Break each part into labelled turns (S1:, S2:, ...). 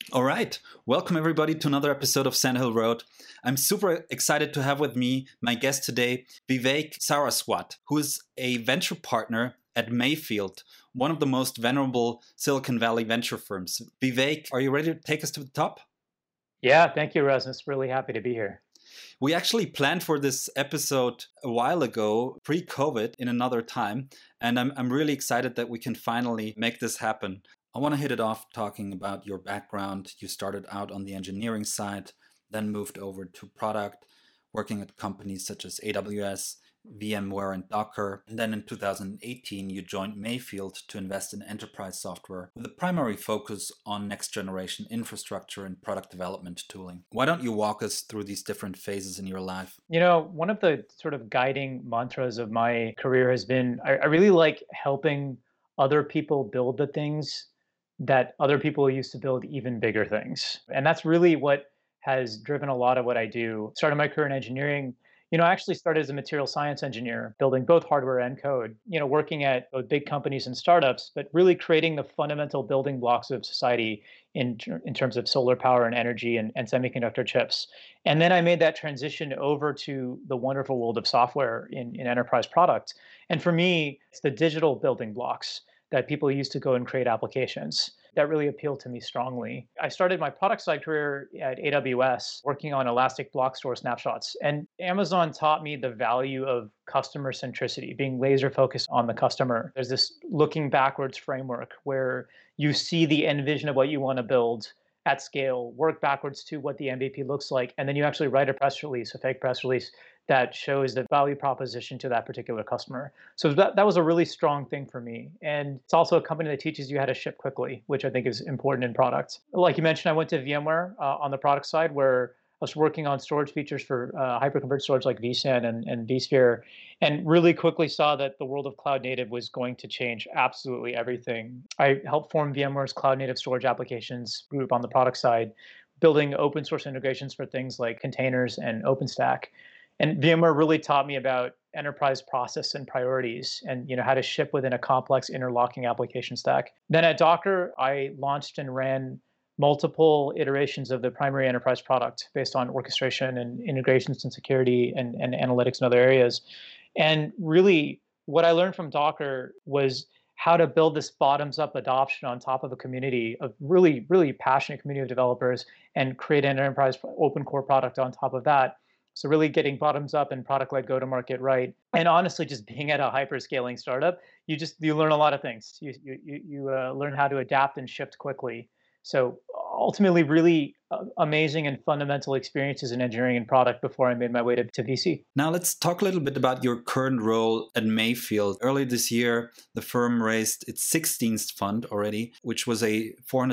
S1: All right. Welcome, everybody, to another episode of Sandhill Road. I'm super excited to have with me my guest today, Vivek Saraswat, who is a venture partner at Mayfield, one of the most venerable Silicon Valley venture firms. Vivek, are you ready to take us to the top?
S2: Yeah, thank you, Rasmus. Really happy to be here.
S1: We actually planned for this episode a while ago, pre-COVID, in another time. And I'm really excited that we can finally make this happen. I want to hit it off talking about your background. You started out on the engineering side, then moved over to product, working at companies such as AWS, VMware, and Docker. And then in 2018, you joined Mayfield to invest in enterprise software with a primary focus on next generation infrastructure and product development tooling. Why don't you walk us through these different phases in your life?
S2: You know, one of the sort of guiding mantras of my career has been I really like helping other people build the things that other people used to build even bigger things. And that's really what has driven a lot of what I do. Started my career in engineering. I actually started as a material science engineer, building both hardware and code, working at both big companies and startups, but really creating the fundamental building blocks of society in terms of solar power and energy and semiconductor chips. And then I made that transition over to the wonderful world of software in enterprise product. And for me, it's the digital building blocks that people use to go and create applications that really appealed to me strongly. I started my product side career at AWS working on Elastic Block Store snapshots. And Amazon taught me the value of customer centricity, being laser focused on the customer. There's this looking backwards framework where you see the end vision of what you want to build at scale, work backwards to what the MVP looks like, and then you actually write a press release, a fake press release that shows the value proposition to that particular customer. So that was a really strong thing for me. And it's also a company that teaches you how to ship quickly, which I think is important in products. Like you mentioned, I went to VMware on the product side where I was working on storage features for hyperconverged storage like vSAN and vSphere, and really quickly saw that the world of cloud native was going to change absolutely everything. I helped form VMware's cloud native storage applications group on the product side, building open source integrations for things like containers and OpenStack. And VMware really taught me about enterprise process and priorities and how to ship within a complex interlocking application stack. Then at Docker, I launched and ran multiple iterations of the primary enterprise product based on orchestration and integrations and security and analytics and other areas. And really, what I learned from Docker was how to build this bottoms up adoption on top of a community of really, really passionate community of developers and create an enterprise open core product on top of that. So really getting bottoms up and product led go to market right. And honestly, just being at a hyperscaling startup, you learn a lot of things. You learn how to adapt and shift quickly. So ultimately, really amazing and fundamental experiences in engineering and product before I made my way to VC.
S1: Now let's talk a little bit about your current role at Mayfield. Earlier this year, the firm raised its 16th fund already, which was a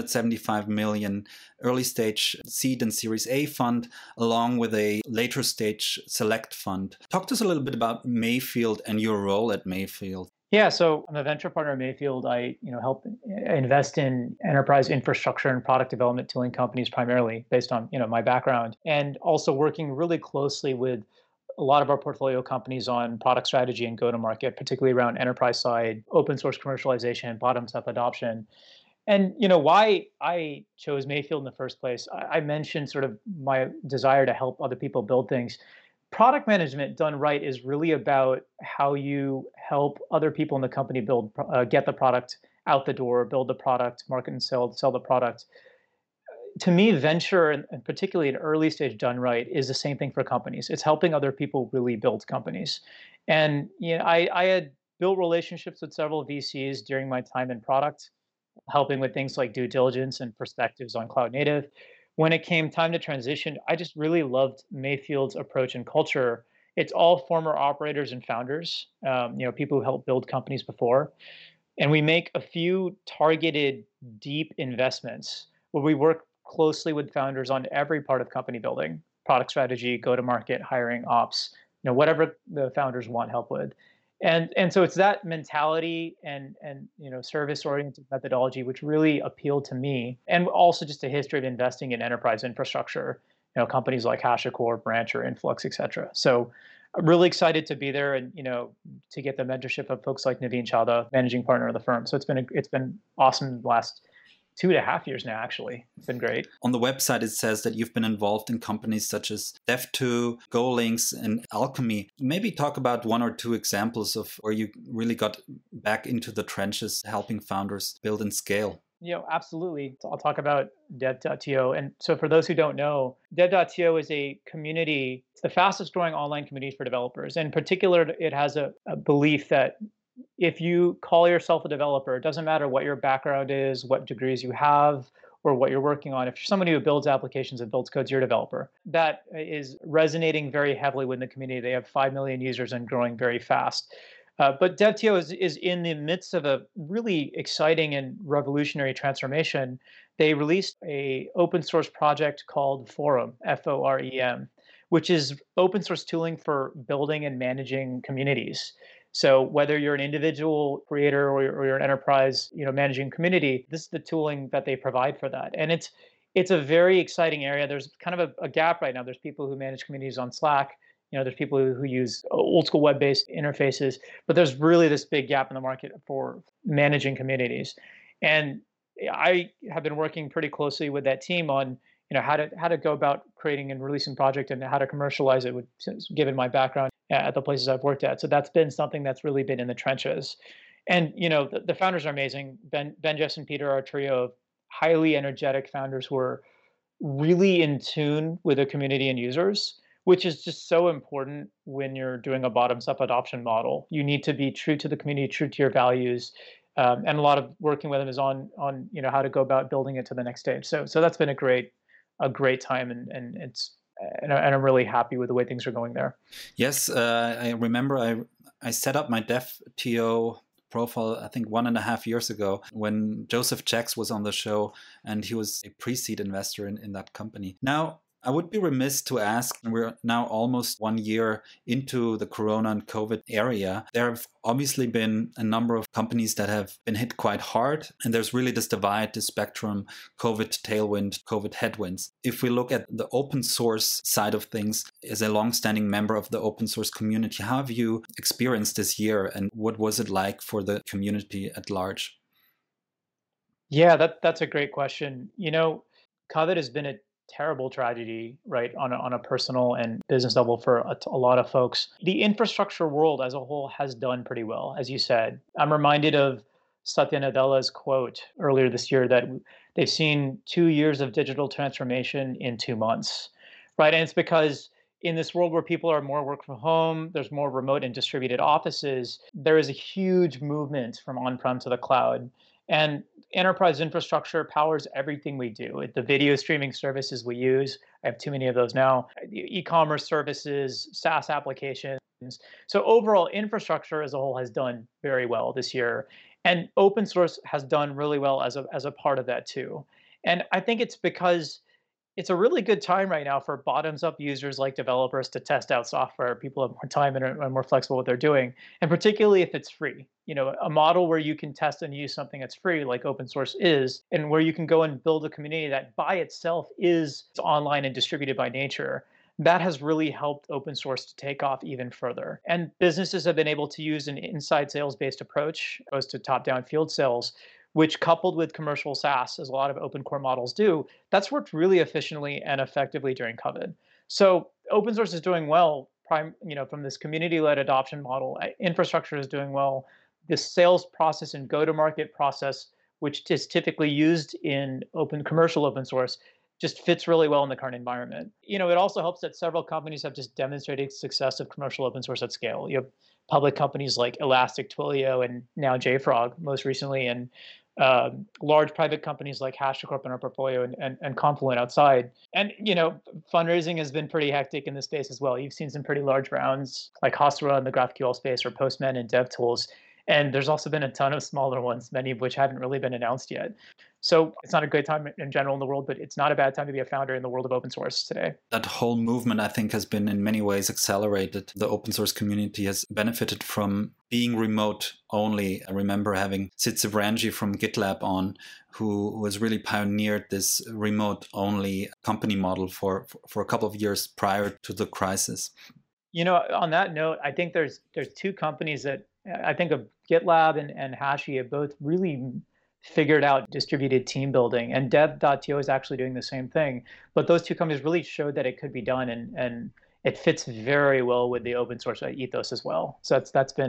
S1: 475 million early stage seed and Series A fund, along with a later stage select fund. Talk to us a little bit about Mayfield and your role at Mayfield.
S2: Yeah, so I'm a venture partner at Mayfield. I, help invest in enterprise infrastructure and product development tooling companies primarily based on, my background, and also working really closely with a lot of our portfolio companies on product strategy and go-to-market, particularly around enterprise side, open source commercialization, bottoms-up adoption. And why I chose Mayfield in the first place, I mentioned sort of my desire to help other people build things. Product management done right is really about how you help other people in the company get the product out the door, build the product, market and sell the product. To me, venture and particularly an early stage done right is the same thing for companies. It's helping other people really build companies. And I had built relationships with several VCs during my time in product, helping with things like due diligence and perspectives on cloud native. When it came time to transition, I just really loved Mayfield's approach and culture. It's all former operators and founders, people who helped build companies before. And we make a few targeted, deep investments where we work closely with founders on every part of company building, product strategy, go to market, hiring, ops, whatever the founders want help with. And so it's that mentality and service oriented methodology which really appealed to me, and also just a history of investing in enterprise infrastructure, companies like HashiCorp, Branch, or Influx, et cetera. So I'm really excited to be there and to get the mentorship of folks like Naveen Chadha, managing partner of the firm. So it's been awesome the last 2.5 years now, actually. It's been great.
S1: On the website, it says that you've been involved in companies such as Dev2, GoLinks, and Alchemy. Maybe talk about one or two examples of where you really got back into the trenches, helping founders build and scale.
S2: Absolutely. So I'll talk about Dev.to. And so for those who don't know, Dev.to is a community. It's the fastest growing online community for developers. In particular, it has a belief that if you call yourself a developer, it doesn't matter what your background is, what degrees you have, or what you're working on. If you're somebody who builds applications and builds codes, you're a developer. That is resonating very heavily with the community. They have 5 million users and growing very fast. But Dev.to is in the midst of a really exciting and revolutionary transformation. They released a open source project called Forem, Forem, which is open source tooling for building and managing communities. So whether you're an individual creator or you're an enterprise, managing community, this is the tooling that they provide for that. And it's a very exciting area. There's kind of a gap right now. There's people who manage communities on Slack. There's people who use old school web-based interfaces, but there's really this big gap in the market for managing communities. And I have been working pretty closely with that team on how to go about creating and releasing project and how to commercialize it, given my background at the places I've worked at. So that's been something that's really been in the trenches. And the founders are amazing. Ben, Jess, and Peter are a trio of highly energetic founders who are really in tune with the community and users, which is just so important when you're doing a bottoms-up adoption model. You need to be true to the community, true to your values, and a lot of working with them is on how to go about building it to the next stage. So that's been a great time, and I'm really happy with the way things are going there.
S1: Yes, I remember I set up my Dev.to profile, I think 1.5 years ago, when Joseph Jacks was on the show, and he was a pre-seed investor in that company. Now, I would be remiss to ask, we're now almost 1 year into the Corona and COVID area. There have obviously been a number of companies that have been hit quite hard. And there's really this divide, this spectrum, COVID tailwind, COVID headwinds. If we look at the open source side of things, as a longstanding member of the open source community, how have you experienced this year and what was it like for the community at large?
S2: Yeah, that's a great question. COVID has been a terrible tragedy, right, on a personal and business level for a lot of folks. The infrastructure world as a whole has done pretty well, as you said. I'm reminded of Satya Nadella's quote earlier this year that they've seen 2 years of digital transformation in 2 months, right? And it's because in this world where people are more work from home, there's more remote and distributed offices, there is a huge movement from on-prem to the cloud. And enterprise infrastructure powers everything we do. The video streaming services we use, I have too many of those now, e-commerce services, SaaS applications. So overall, infrastructure as a whole has done very well this year. And open source has done really well as a part of that too. And I think it's because it's a really good time right now for bottoms-up users like developers to test out software. People have more time and are more flexible what they're doing, and particularly if it's free. A model where you can test and use something that's free, like open source is, and where you can go and build a community that by itself is online and distributed by nature. That has really helped open source to take off even further. And businesses have been able to use an inside sales-based approach opposed to top-down field sales, which coupled with commercial SaaS, as a lot of open core models do, that's worked really efficiently and effectively during COVID. So open source is doing well, from this community-led adoption model. Infrastructure is doing well. The sales process and go-to-market process, which is typically used in commercial open source, just fits really well in the current environment. It also helps that several companies have just demonstrated success of commercial open source at scale. You have public companies like Elastic, Twilio, and now JFrog most recently, and large private companies like HashiCorp in our portfolio and Confluent outside. And, fundraising has been pretty hectic in this space as well. You've seen some pretty large rounds like Hasura in the GraphQL space or Postman and DevTools. And there's also been a ton of smaller ones, many of which haven't really been announced yet. So it's not a great time in general in the world, but it's not a bad time to be a founder in the world of open source today.
S1: That whole movement, I think, has been in many ways accelerated. The open source community has benefited from being remote only. I remember having Sid Sijbrandij from GitLab on, who was really pioneered this remote only company model for a couple of years prior to the crisis.
S2: On that note, I think there's two companies that I think of GitLab and Hashi have both really figured out distributed team building, and Dev.to is actually doing the same thing. But those two companies really showed that it could be done, and it fits very well with the open source ethos as well. So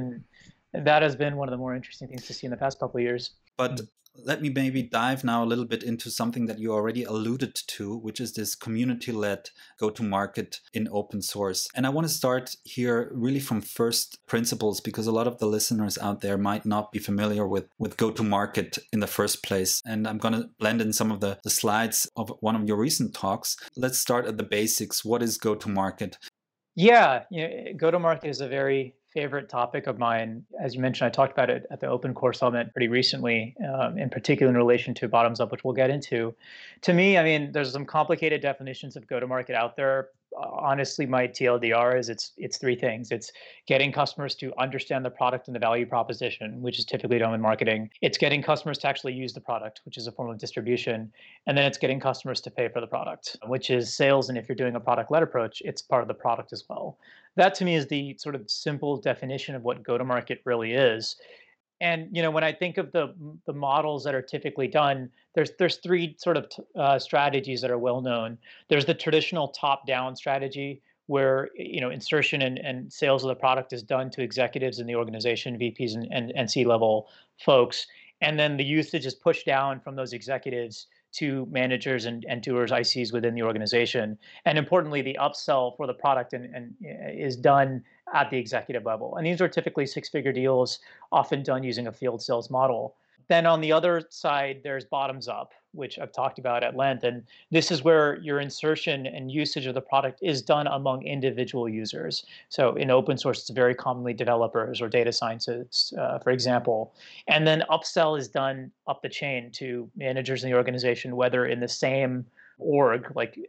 S2: that has been one of the more interesting things to see in the past couple of years.
S1: But let me maybe dive now a little bit into something that you already alluded to, which is this community-led go-to-market in open source. And I want to start here really from first principles, because a lot of the listeners out there might not be familiar with go-to-market in the first place. And I'm going to blend in some of the slides of one of your recent talks. Let's start at the basics. What is go-to-market?
S2: Yeah, go-to-market is a very favorite topic of mine. As you mentioned, I talked about it at the Open Core Summit pretty recently, in particular in relation to bottoms up, which we'll get into. To me, I mean, there's some complicated definitions of go-to-market out there. Honestly, my TLDR is it's three things. It's getting customers to understand the product and the value proposition, which is typically done in marketing. It's getting customers to actually use the product, which is a form of distribution. And then it's getting customers to pay for the product, which is sales. And if you're doing a product-led approach, it's part of the product as well. That to me is the sort of simple definition of what go-to-market really is. And when I think of the models that are typically done, there's three sort of strategies that are well known. There's the traditional top-down strategy where insertion and sales of the product is done to executives in the organization, VPs and C-level folks, and then the usage is pushed down from those executives to managers and doers, ICs within the organization. And importantly, the upsell for the product and is done at the executive level. And these are typically six-figure deals, often done using a field sales model. Then on the other side, there's bottoms up, which I've talked about at length. And this is where your insertion and usage of the product is done among individual users. So in open source, it's very commonly developers or data scientists, for example. And then upsell is done up the chain to managers in the organization, whether in the same org, like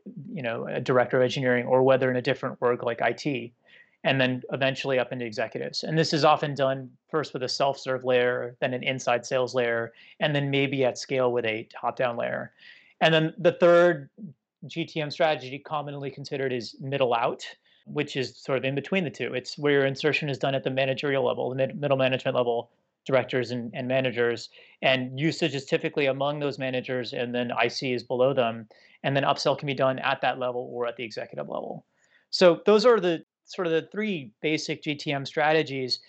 S2: a director of engineering, or whether in a different org like IT, and then eventually up into executives. And this is often done first with a self-serve layer, then an inside sales layer, and then maybe at scale with a top-down layer. And then the third GTM strategy commonly considered is middle out, which is sort of in between the two. It's where insertion is done at the managerial level, the middle management level, directors and managers, and usage is typically among those managers, and then IC is below them, and then upsell can be done at that level or at the executive level. So those are the sort of the three basic GTM strategies.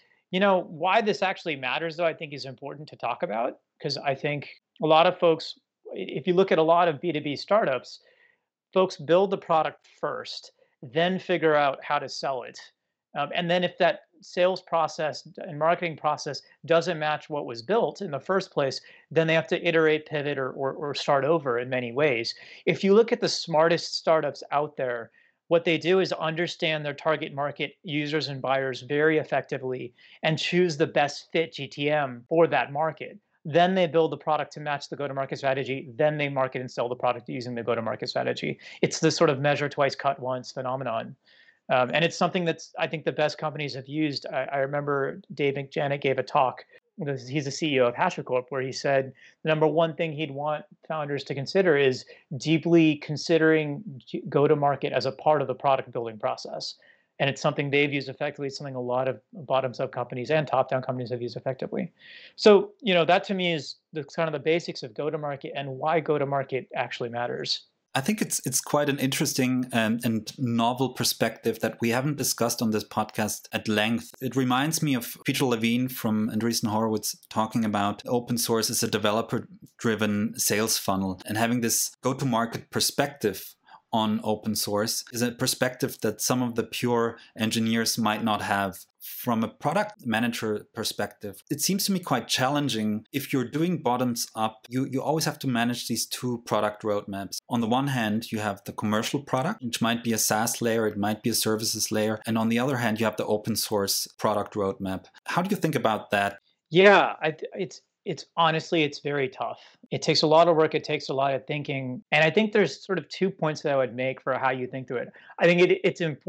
S2: Why this actually matters, though, I think is important to talk about, because I think a lot of folks, if you look at a lot of B2B startups, folks build the product first, then figure out how to sell it. And then if that sales process and marketing process doesn't match what was built in the first place, then they have to iterate, pivot, or start over in many ways. If you look at the smartest startups out there, what they do is understand their target market users and buyers very effectively and choose the best fit GTM for that market. Then they build the product to match the go-to-market strategy. Then they market and sell the product using the go-to-market strategy. It's this sort of measure twice, cut once phenomenon. And it's something that's, I think, the best companies have used. I remember Dave Janet gave a talk. He's the CEO of HashiCorp, where he said the number one thing he'd want founders to consider is deeply considering go-to-market as a part of the product building process. And it's something they've used effectively. It's something a lot of bottoms-up companies and top-down companies have used effectively. So, that to me is the kind of the basics of go-to-market and why go-to-market actually matters.
S1: I think it's quite an interesting and novel perspective that we haven't discussed on this podcast at length. It reminds me of Peter Levine from Andreessen Horowitz talking about open source as a developer-driven sales funnel, and having this go-to-market perspective on open source is a perspective that some of the pure engineers might not have. From a product manager perspective, it seems to me quite challenging. If you're doing bottoms up, you always have to manage these two product roadmaps. On the one hand, you have the commercial product, which might be a SaaS layer, it might be a services layer. And on the other hand, you have the open source product roadmap. How do you think about that?
S2: Yeah, it's honestly, it's very tough. It takes a lot of work. It takes a lot of thinking. And I think there's sort of 2 points that I would make for how you think through it. I think it's important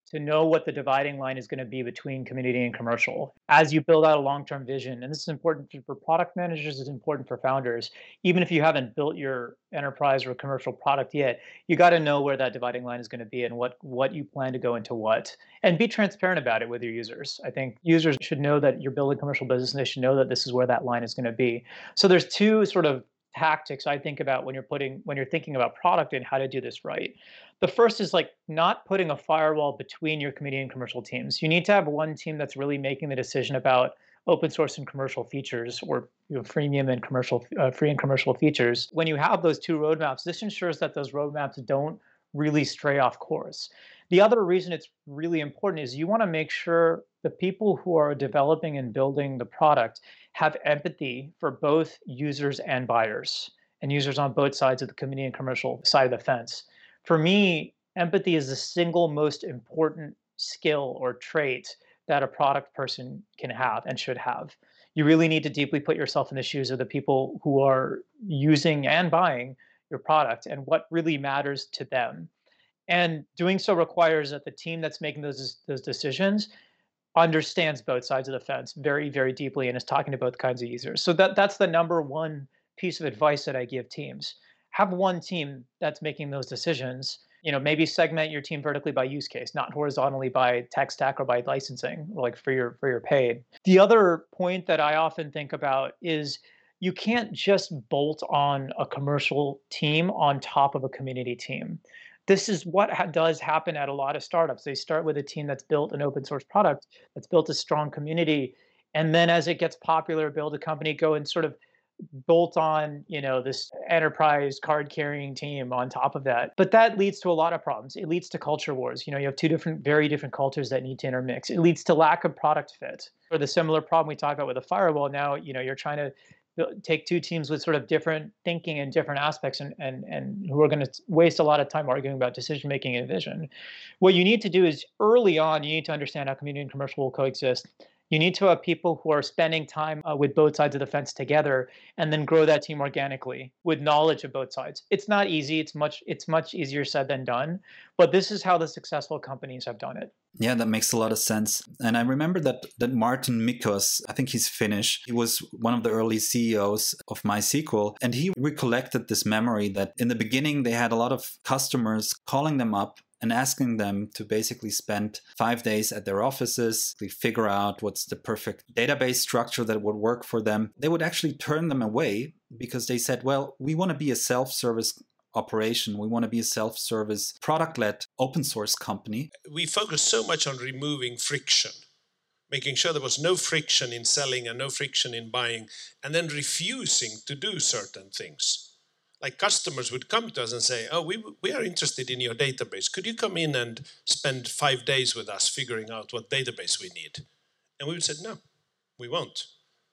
S2: to know what the dividing line is going to be between community and commercial as you build out a long-term vision. And this is important for product managers, it's important for founders. Even if you haven't built your enterprise or commercial product yet, you got to know where that dividing line is going to be and what you plan to go into what. And be transparent about it with your users. I think users should know that you're building a commercial business and they should know that this is where that line is going to be. So there's two sort of tactics I think about when you're thinking about product and how to do this right. The first is like not putting a firewall between your community and commercial teams. You need to have one team that's really making the decision about open source and commercial features, or freemium and commercial, free and commercial features. When you have those two roadmaps, this ensures that those roadmaps don't really stray off course. The other reason it's really important is you want to make sure the people who are developing and building the product have empathy for both users and buyers, and users on both sides of the community and commercial side of the fence. For me, empathy is the single most important skill or trait that a product person can have and should have. You really need to deeply put yourself in the shoes of the people who are using and buying your product and what really matters to them. And doing so requires that the team that's making those decisions understands both sides of the fence very, very deeply and is talking to both kinds of users. So that's the number one piece of advice that I give teams. Have one team that's making those decisions. Maybe segment your team vertically by use case, not horizontally by tech stack or by licensing, or like for your paid. The other point that I often think about is you can't just bolt on a commercial team on top of a community team. This is what does happen at a lot of startups. They start with a team that's built an open source product, that's built a strong community, and then as it gets popular, build a company, go and sort of bolt on, this enterprise card carrying team on top of that. But that leads to a lot of problems. It leads to culture wars. You have two very different cultures that need to intermix. It leads to lack of product fit. For the similar problem we talked about with a firewall, now, you're trying to take two teams with sort of different thinking and different aspects and who are going to waste a lot of time arguing about decision making and vision. What you need to do is early on, you need to understand how community and commercial will coexist. You need to have people who are spending time with both sides of the fence together, and then grow that team organically with knowledge of both sides. It's not easy. It's much easier said than done. But this is how the successful companies have done it.
S1: Yeah, that makes a lot of sense. And I remember that Martin Mikos, I think he's Finnish, he was one of the early CEOs of MySQL, and he recollected this memory that in the beginning they had a lot of customers calling them up and asking them to basically spend 5 days at their offices, to figure out what's the perfect database structure that would work for them. They would actually turn them away because they said, well, we want to be a self-service operation. We want to be a self-service, product-led open source company.
S3: We focus so much on removing friction, making sure there was no friction in selling and no friction in buying, and then refusing to do certain things. Like customers would come to us and say, oh, we are interested in your database. Could you come in and spend 5 days with us figuring out what database we need? And we would say, no, we won't.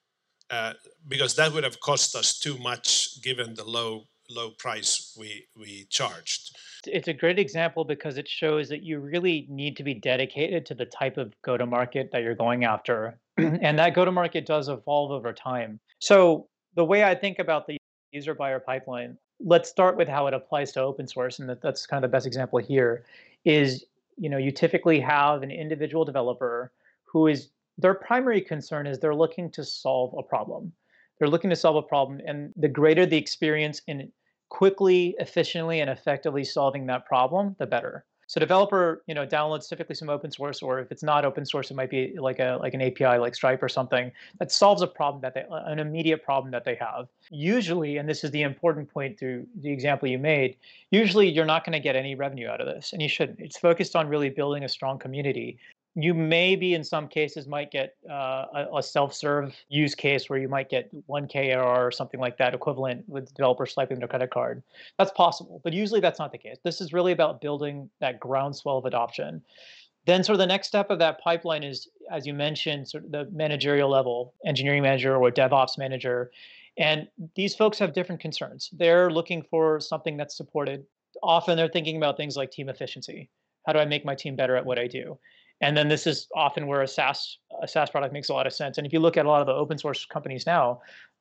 S3: Because that would have cost us too much given the low price we charged.
S2: It's a great example because it shows that you really need to be dedicated to the type of go-to-market that you're going after. And that go-to-market does evolve over time. So the way I think about the user buyer pipeline, let's start with how it applies to open source. And that's kind of the best example here is, you typically have an individual developer who is, their primary concern is they're looking to solve a problem. They're looking to solve a problem. And the greater the experience in quickly, efficiently, and effectively solving that problem, the better. So developer, downloads typically some open source, or if it's not open source, it might be like an API like Stripe or something that solves a problem an immediate problem that they have. Usually, and this is the important point through the example you made, usually you're not going to get any revenue out of this, and you shouldn't. It's focused on really building a strong community. You maybe in some cases might get a self-serve use case where you might get 1K ARR or something like that equivalent with developers swiping their credit card. That's possible, but usually that's not the case. This is really about building that groundswell of adoption. Then sort of the next step of that pipeline is, as you mentioned, sort of the managerial level, engineering manager or DevOps manager. And these folks have different concerns. They're looking for something that's supported. Often they're thinking about things like team efficiency. How do I make my team better at what I do? And then this is often where a SaaS product makes a lot of sense. And if you look at a lot of the open source companies now,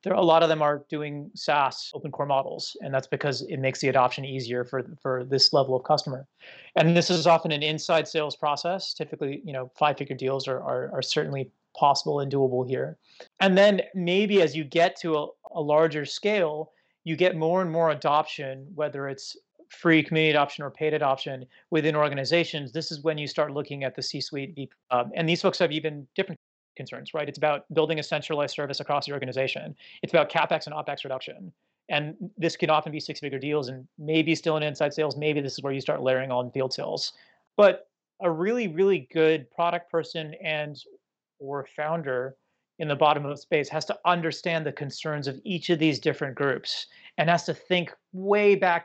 S2: A lot of them are doing SaaS open core models, and that's because it makes the adoption easier for this level of customer. And this is often an inside sales process. Typically, 5-figure deals are certainly possible and doable here. And then maybe as you get to a larger scale, you get more and more adoption, whether it's free community adoption or paid adoption within organizations. This is when you start looking at the C-suite, and these folks have even different concerns, right? It's about building a centralized service across the organization. It's about capex and opex reduction. And this can often be 6-figure deals, and maybe still in inside sales. Maybe this is where you start layering on field sales. But a really, really good product person and or founder in the bottom of the space has to understand the concerns of each of these different groups and has to think way back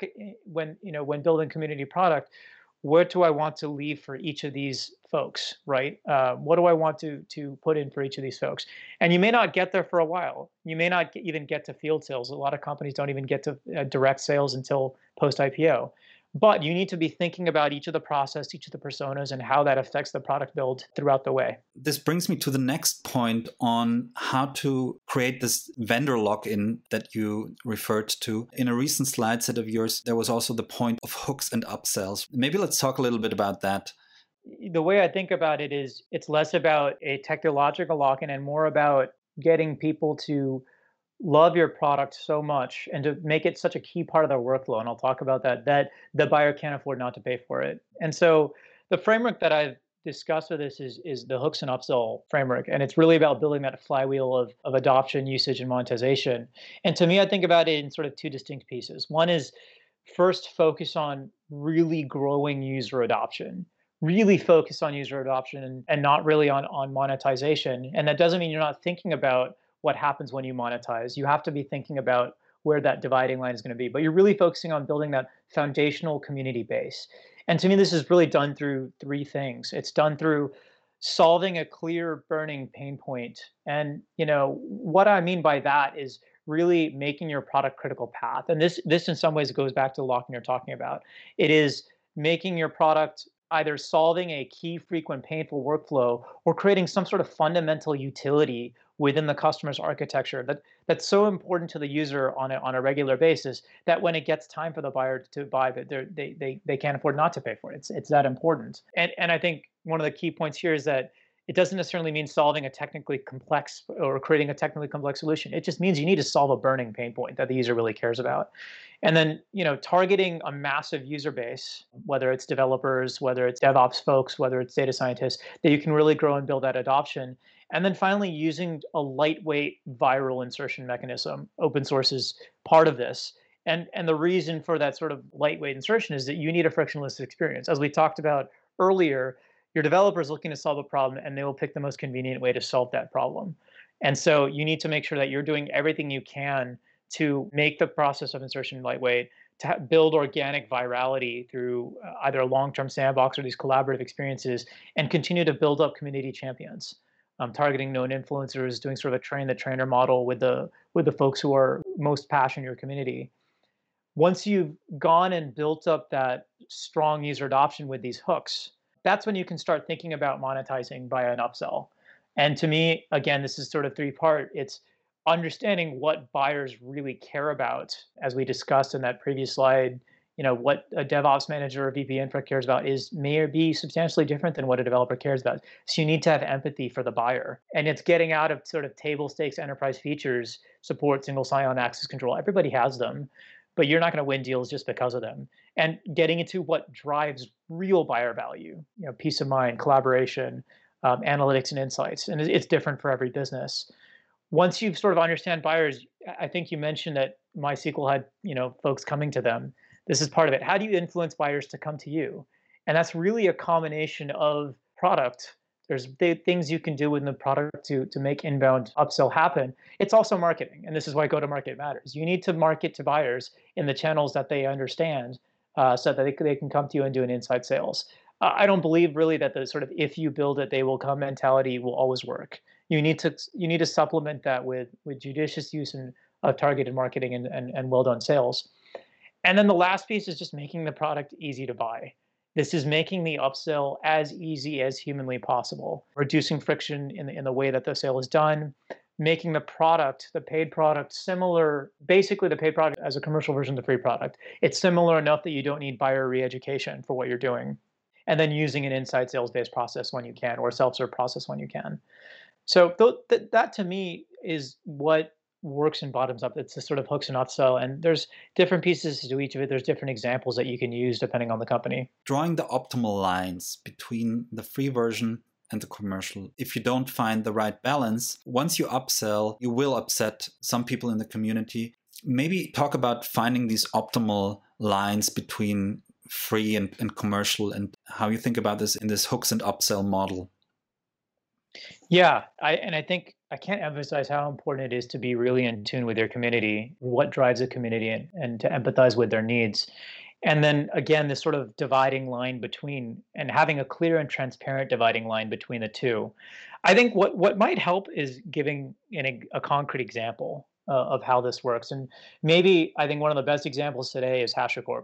S2: when building community product, what do I want to leave for each of these folks, right? What do I want to put in for each of these folks? And you may not get there for a while. You may not even get to field sales. A lot of companies don't even get to direct sales until post IPO. But you need to be thinking about each of the process, each of the personas, and how that affects the product build throughout the way.
S1: This brings me to the next point on how to create this vendor lock-in that you referred to. In a recent slide set of yours, there was also the point of hooks and upsells. Maybe let's talk a little bit about that.
S2: The way I think about it is it's less about a technological lock-in and more about getting people to love your product so much and to make it such a key part of their workflow. And I'll talk about that the buyer can't afford not to pay for it. And so the framework that I've discussed with this is the hooks and upsell framework. And it's really about building that flywheel of adoption, usage, and monetization. And to me, I think about it in sort of two distinct pieces. One is first focus on really growing user adoption. Really focus on user adoption and not really on monetization. And that doesn't mean you're not thinking about what happens when you monetize. You have to be thinking about where that dividing line is going to be. But you're really focusing on building that foundational community base. And to me, this is really done through three things. It's done through solving a clear burning pain point. And what I mean by that is really making your product critical path. And this in some ways goes back to the lock-in you're talking about. It is making your product either solving a key, frequent, painful workflow or creating some sort of fundamental utility within the customer's architecture that's so important to the user on a regular basis that when it gets time for the buyer to buy, they can't afford not to pay for it. It's that important. And I think one of the key points here is that it doesn't necessarily mean solving a technically complex or creating a technically complex solution. It just means you need to solve a burning pain point that the user really cares about. And then, targeting a massive user base, whether it's developers, whether it's DevOps folks, whether it's data scientists, that you can really grow and build that adoption. And then finally, using a lightweight viral insertion mechanism. Open source is part of this. And the reason for that sort of lightweight insertion is that you need a frictionless experience. As we talked about earlier, your developer is looking to solve a problem and they will pick the most convenient way to solve that problem. And so you need to make sure that you're doing everything you can to make the process of insertion lightweight, to build organic virality through either a long-term sandbox or these collaborative experiences, and continue to build up community champions, targeting known influencers, doing sort of a train-the-trainer model with the folks who are most passionate in your community. Once you've gone and built up that strong user adoption with these hooks, that's when you can start thinking about monetizing via an upsell. And to me, again, this is sort of three-part. It's understanding what buyers really care about, as we discussed in that previous slide. What a DevOps manager or VP Infra cares about may be substantially different than what a developer cares about. So you need to have empathy for the buyer. And it's getting out of sort of table stakes enterprise features, support single sign-on access control. Everybody has them, but you're not going to win deals just because of them. And getting into what drives real buyer value, peace of mind, collaboration, analytics and insights. And it's different for every business. Once you sort of understand buyers, I think you mentioned that MySQL had, folks coming to them. This is part of it. How do you influence buyers to come to you? And that's really a combination of product. There's things you can do within the product to make inbound upsell happen. It's also marketing. And this is why go-to-market matters. You need to market to buyers in the channels that they understand so that they can come to you and do an inside sales. I don't believe really that the sort of if you build it, they will come mentality will always work. You need to supplement that with judicious use of targeted marketing and well done sales. And then the last piece is just making the product easy to buy. This is making the upsell as easy as humanly possible, reducing friction in the way that the sale is done, making the product, the paid product, similar, basically the paid product as a commercial version of the free product. It's similar enough that you don't need buyer re-education for what you're doing. And then using an inside sales-based process when you can, or self-serve process when you can. So that to me is what works in bottoms up. It's the sort of hooks and upsell, and there's different pieces to each of it. There's different examples that you can use depending on the company.
S1: Drawing the optimal lines between the free version and the commercial. If you don't find the right balance, once you upsell, you will upset some people in the community. Maybe talk about finding these optimal lines between free and commercial, and how you think about this in this hooks and upsell model.
S2: Yeah, I think I can't emphasize how important it is to be really in tune with your community, what drives the community, and to empathize with their needs. And then again, this sort of dividing line between, and having a clear and transparent dividing line between the two. I think what might help is giving a concrete example of how this works. And maybe I think one of the best examples today is HashiCorp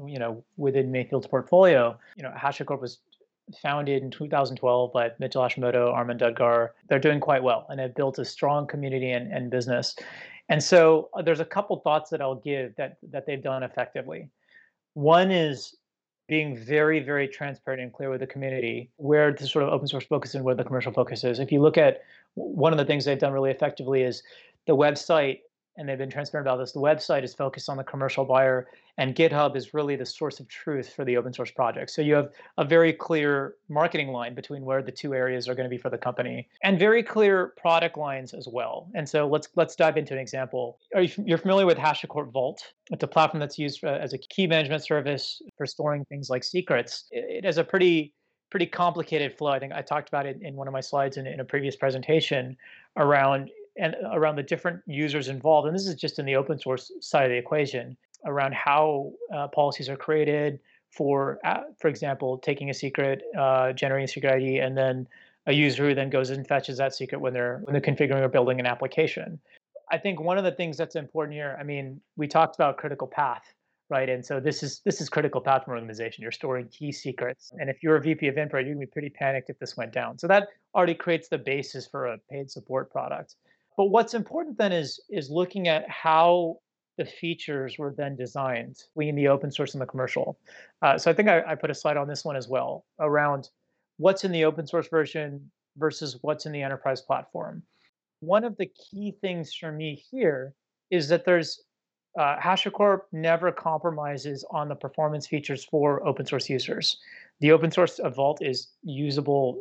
S2: within Mayfield's portfolio. HashiCorp was founded in 2012 by Mitchell Hashimoto, Armand Dudgar. They're doing quite well and have built a strong community and business. And so there's a couple thoughts that I'll give that they've done effectively. One is being very, very transparent and clear with the community where the sort of open source focus and where the commercial focus is. If you look at one of the things they've done really effectively is the website, and they've been transparent about this, the website is focused on the commercial buyer, and GitHub is really the source of truth for the open source project. So you have a very clear marketing line between where the two areas are going to be for the company, and very clear product lines as well. And so let's dive into an example. You're familiar with HashiCorp Vault? It's a platform that's used as a key management service for storing things like secrets. It has a pretty complicated flow. I think I talked about it in one of my slides in a previous presentation around the different users involved. And this is just in the open source side of the equation, around how policies are created for example, taking a secret, generating a secret ID, and then a user who then goes and fetches that secret when they're configuring or building an application. I think one of the things that's important here, I mean, we talked about critical path, right? And so this is critical path from an organization. You're storing key secrets. And if you're a VP of Infra, you're gonna be pretty panicked if this went down. So that already creates the basis for a paid support product. But what's important then is looking at how the features were then designed between the open source and the commercial. So I think I put a slide on this one as well around what's in the open source version versus what's in the enterprise platform. One of the key things for me here is that there's HashiCorp never compromises on the performance features for open source users. The open source Vault is used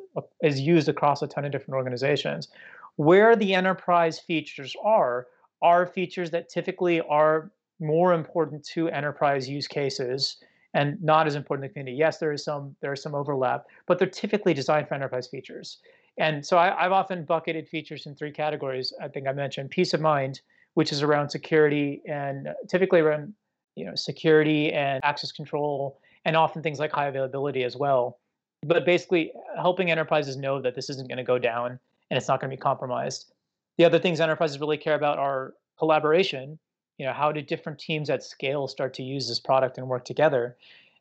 S2: across a ton of different organizations. Where the enterprise features are features that typically are more important to enterprise use cases and not as important to the community. Yes, there is some overlap, but they're typically designed for enterprise features. And so I've often bucketed features in three categories. I think I mentioned peace of mind, which is around security and typically around security and access control, and often things like high availability as well. But basically helping enterprises know that this isn't going to go down and it's not going to be compromised. The other things enterprises really care about are collaboration. How do different teams at scale start to use this product and work together?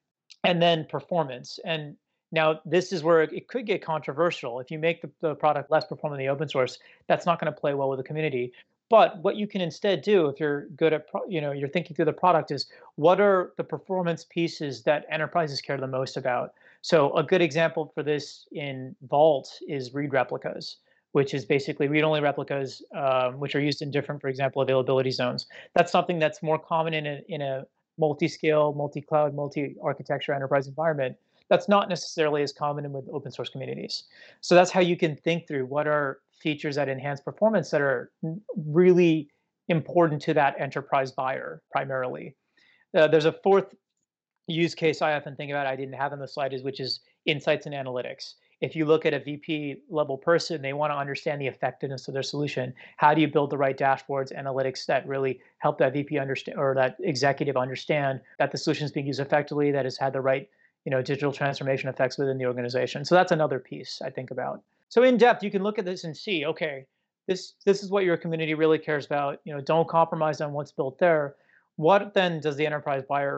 S2: And then performance. And now this is where it could get controversial. If you make the product less performant in the open source, that's not going to play well with the community. But what you can instead do, if you're good at, you're thinking through the product, is what are the performance pieces that enterprises care the most about? So a good example for this in Vault is read replicas, which is basically read-only replicas, which are used in different, for example, availability zones. That's something that's more common in a multi-scale, multi-cloud, multi-architecture enterprise environment. That's not necessarily as common with open source communities. So that's how you can think through what are features that enhance performance that are really important to that enterprise buyer primarily. There's a fourth use case I often think about, I didn't have on the slide, which is insights and analytics. If you look at a VP level person, they want to understand the effectiveness of their solution. How do you build the right dashboards, analytics that really help that VP understand, or that executive understand that the solution is being used effectively, that has had the right digital transformation effects within the organization. So that's another piece I think about. So in depth, you can look at this and see, okay, this is what your community really cares about. Don't compromise on what's built there. What then does the enterprise buyer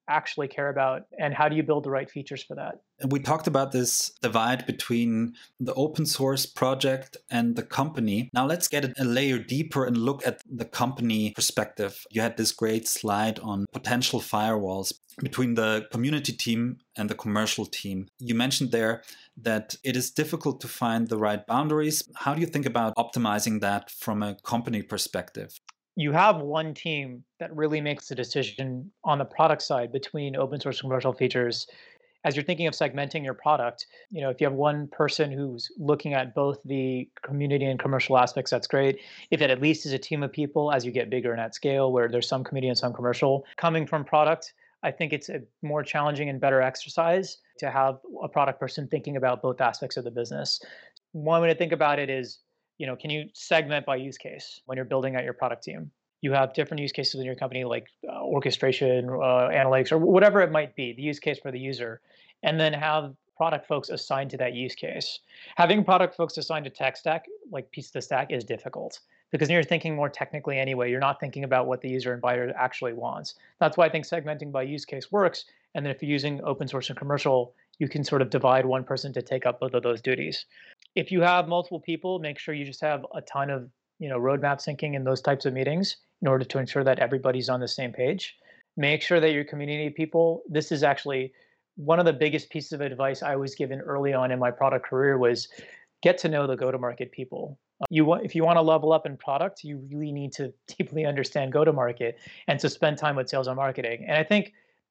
S2: actually care about, and how do you build the right features for that?
S1: And we talked about this divide between the open source project and the company. Now let's get a layer deeper and look at the company perspective. You had this great slide on potential firewalls between the community team and the commercial team. You mentioned there that it is difficult to find the right boundaries. How do you think about optimizing that from a company perspective?
S2: You have one team that really makes the decision on the product side between open source and commercial features. As you're thinking of segmenting your product, if you have one person who's looking at both the community and commercial aspects, that's great. If it at least is a team of people as you get bigger and at scale, where there's some community and some commercial coming from product, I think it's a more challenging and better exercise to have a product person thinking about both aspects of the business. One way to think about it is, can you segment by use case when you're building out your product team? You have different use cases in your company, like orchestration, analytics, or whatever it might be, the use case for the user, and then have product folks assigned to that use case. Having product folks assigned to tech stack, like piece of the stack, is difficult because you're thinking more technically anyway. You're not thinking about what the user and buyer actually wants. That's why I think segmenting by use case works. And then if you're using open source and commercial, you can sort of divide one person to take up both of those duties. If you have multiple people, make sure you just have a ton of roadmap syncing in those types of meetings in order to ensure that everybody's on the same page. Make sure that your community people, this is actually one of the biggest pieces of advice I was given early on in my product career, was get to know the go-to-market people. If you want to level up in product, you really need to deeply understand go-to-market and to spend time with sales and marketing. And I think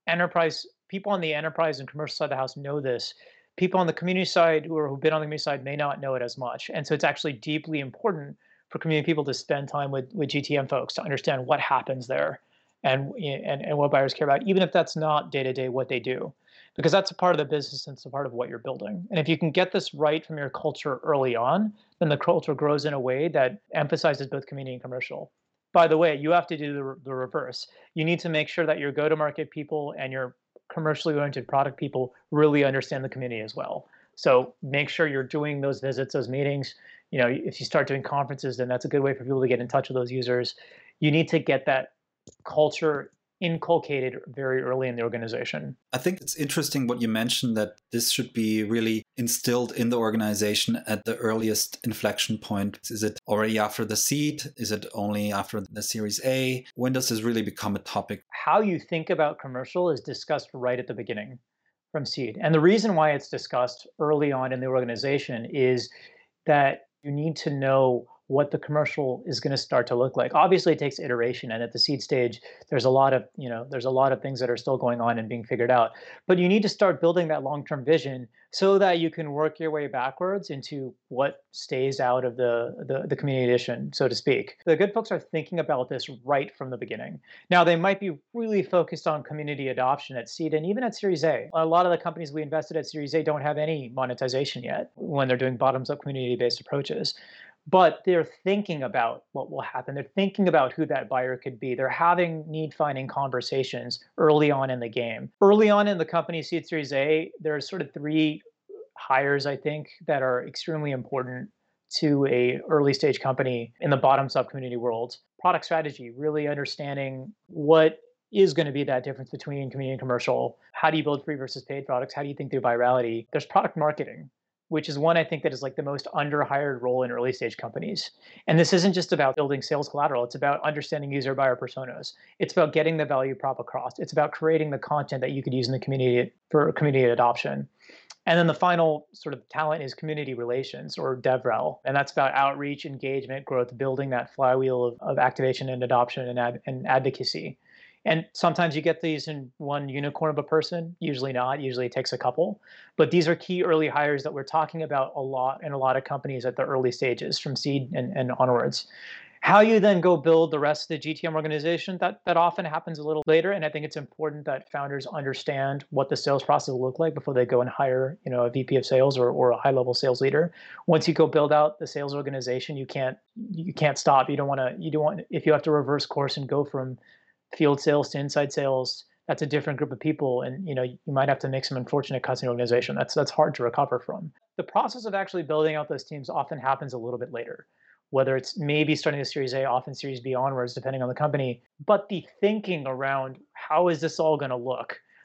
S2: people on the enterprise and commercial side of the house know this. People on the community side who've been on the community side may not know it as much. And so it's actually deeply important for community people to spend time with GTM folks to understand what happens there and what buyers care about, even if that's not day-to-day what they do, because that's a part of the business and it's a part of what you're building. And if you can get this right from your culture early on, then the culture grows in a way that emphasizes both community and commercial. By the way, you have to do the reverse. You need to make sure that your go-to-market people and your commercially oriented product people really understand the community as well. So make sure you're doing those visits, those meetings. If you start doing conferences, then that's a good way for people to get in touch with those users. You need to get that culture inculcated very early in the organization.
S1: I think it's interesting what you mentioned, that this should be really instilled in the organization at the earliest inflection point. Is it already after the seed? Is it only after the Series A? When does this really become a topic?
S2: How you think about commercial is discussed right at the beginning from seed. And the reason why it's discussed early on in the organization is that you need to know what the commercial is going to start to look like. Obviously, it takes iteration, and at the seed stage, there's a lot of things that are still going on and being figured out. But you need to start building that long-term vision so that you can work your way backwards into what stays out of the community edition, so to speak. The good folks are thinking about this right from the beginning. Now, they might be really focused on community adoption at seed and even at Series A. A lot of the companies we invested at Series A don't have any monetization yet when they're doing bottoms-up community-based approaches. But they're thinking about what will happen. They're thinking about who that buyer could be. They're having need-finding conversations early on in the game. Early on in the company seed Series A, there are sort of three hires, I think, that are extremely important to a early stage company in the bottoms-up community world. Product strategy, really understanding what is going to be that difference between community and commercial. How do you build free versus paid products? How do you think through virality? There's product marketing, which is one I think that is like the most under-hired role in early stage companies. And this isn't just about building sales collateral. It's about understanding user buyer personas. It's about getting the value prop across. It's about creating the content that you could use in the community for community adoption. And then the final sort of talent is community relations, or DevRel. And that's about outreach, engagement, growth, building that flywheel of activation and adoption and advocacy. And sometimes you get these in one unicorn of a person, usually not. Usually it takes a couple. But these are key early hires that we're talking about a lot in a lot of companies at the early stages, from seed and onwards. How you then go build the rest of the GTM organization, that often happens a little later. And I think it's important that founders understand what the sales process will look like before they go and hire, a VP of sales or a high-level sales leader. Once you go build out the sales organization, you can't stop. You don't want, if you have to reverse course and go from field sales to inside sales, that's a different group of people. And you might have to make some unfortunate cuts in the organization. That's hard to recover from. The process of actually building out those teams often happens a little bit later, whether it's maybe starting the Series A, often Series B onwards, depending on the company. But the thinking around how is this all going to look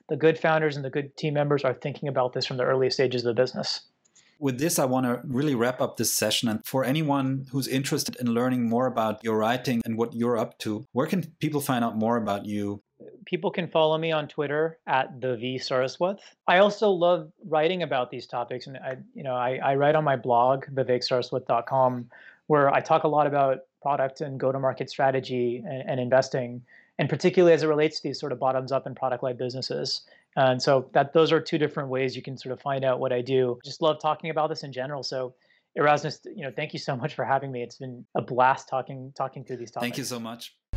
S2: the good founders and the good team members are thinking about this from the earliest stages of the business.
S1: With this, I want to really wrap up this session. And for anyone who's interested in learning more about your writing and what you're up to, where can people find out more about you?
S2: People can follow me on Twitter at the V Saraswath. I also love writing about these topics, and I write on my blog, viveksaraswath.com, where I talk a lot about product and go-to-market strategy and investing, and particularly as it relates to these sort of bottoms-up and product-led businesses. And so those are two different ways you can sort of find out what I do. Just love talking about this in general. So Erasmus, thank you so much for having me. It's been a blast talking through these topics.
S1: Thank you so much.